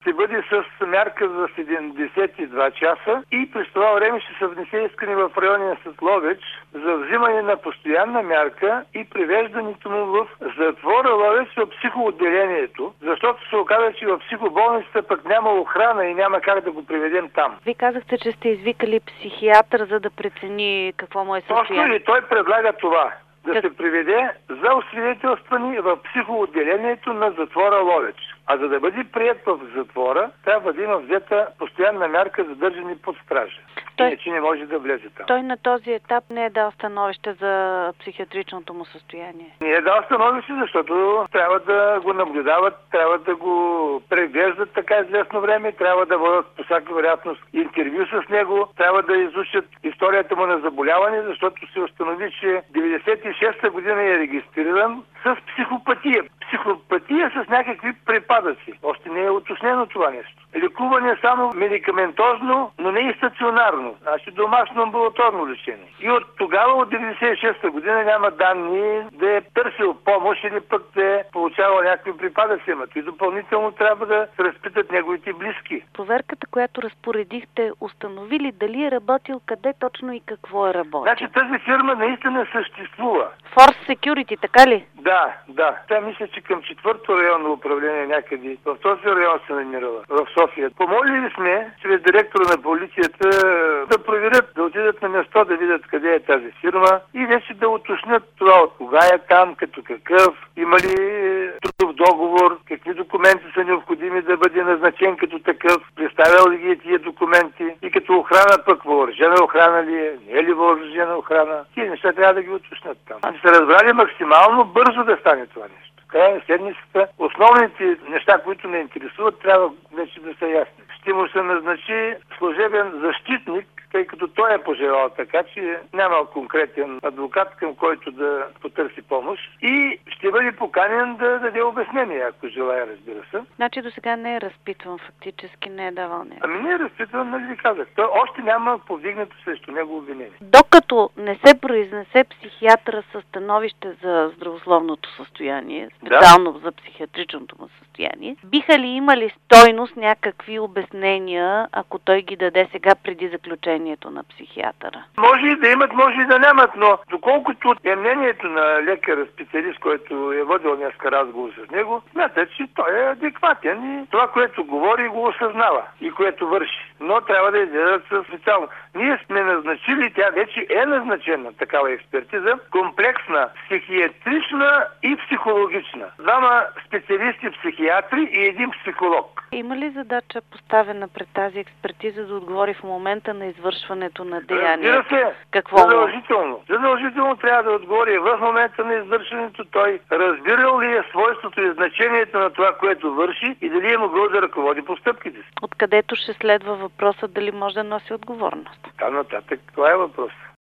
ще бъде с мярка за 72 часа и през това време ще се внесе искане в районния съд Ловеч за взимане на постоянна мярка и привеждането му в затвора Ловеч в психоотделението, защото се оказа, че в психоболницата пък няма охрана и няма как да го приведем там. Вие казахте, че сте извикали психиатър, за да прецени какво му е състояние. Точно и той предлага това. Да се приведе за освидетелстване в психоотделението на затвора Ловеч. А за да бъде приет в затвора, трябва да има взета постоянна мярка за държане под стража. Иначе не може да влезе там. Той на този етап не е дал становище за психиатричното му състояние. Не е дал становище, защото трябва да го наблюдават, трябва да го преглеждат така известно време, трябва да водят по всяка вероятност интервю с него, трябва да изучат историята му на заболяване, защото се установи, че 96-та година е регистриран с психопатия. Психопатия с някакви припадъци. Още не е уточнено това нещо. Лекуване само медикаментозно, но не и стационарно. Значи домашно амбулаторно лечение. И от тогава, от 96-та година, няма данни да е търсил помощ или пък да е получавал някакви припадъци. И допълнително трябва да се разпитат неговите близки. Проверката, която разпоредихте, установили дали е работил, къде точно и какво е работил? Значи тази фирма наистина съществува. Force Security, така ли? Да. Тя мисля, че към 4-то районно управление някъде в този район се намирала, в София. Помолили сме, чрез директора на полицията, да проверят, да отидат на място, да видят къде е тази фирма и вече да уточнят това от кога е там, като какъв, има ли трудов договор, какви документи са необходими да бъде назначен като такъв, представял ли ги тия документи и като охрана пък въоръжена охрана ли е, не е ли въоръжена охрана. Тия неща трябва да ги уточнят там. Се разбрали максимално бързо да стане това нещо. Края на седмицата основните неща, които ме интересуват, трябва вече да са ясни. Ще му се назначи служебен защитник, тъй като той е пожелал така, че няма конкретен адвокат, към който да потърси помощ и ще бъде поканен да даде обяснение, ако желая, разбира се. Значи до сега не е разпитван, фактически не е давал нещо. Ами не е разпитван, нали ви казах. Той още няма повдигнато срещу него обвинение. Докато не се произнесе психиатъра със становище за здравословното състояние, специално за психиатричното му състояние, биха ли имали стойност някакви обяснения, ако той ги даде сега преди заключението на психиатъра? Може и да имат, може и да нямат, но доколкото е мнението на лекар, специалист, който е водил днеска разговор с него, смята, че той е адекватен и това, което говори, го осъзнава и което върши. Но трябва да изгледат специално. Ние сме назначили, тя вече е назначена такава експертиза, комплексна, психиатрична и психологична. Двама специалисти психиатри и един психолог. Има ли задача поставена пред тази експертиза да отговори в момента на извършването на деяния? Разбира се, какво? Задължително трябва да отговори в момента на извършването той. Разбирал ли е свойството и значението на това, което върши и дали е могъл да ръководи постъпките си? Откъдето ще следва въпроса дали може да носи отговорност. Там нататък, това е въпрос.